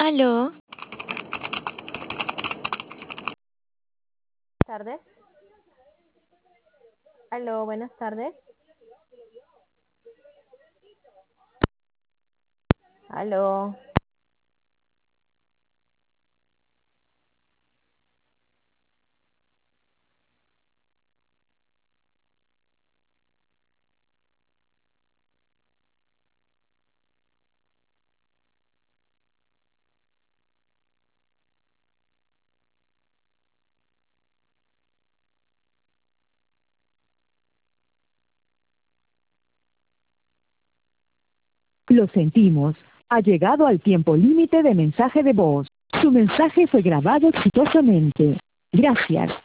Aló, Tardes. Aló, buenas tardes. Aló. Lo sentimos. Ha llegado al tiempo límite de mensaje de voz. Su mensaje fue grabado exitosamente. Gracias.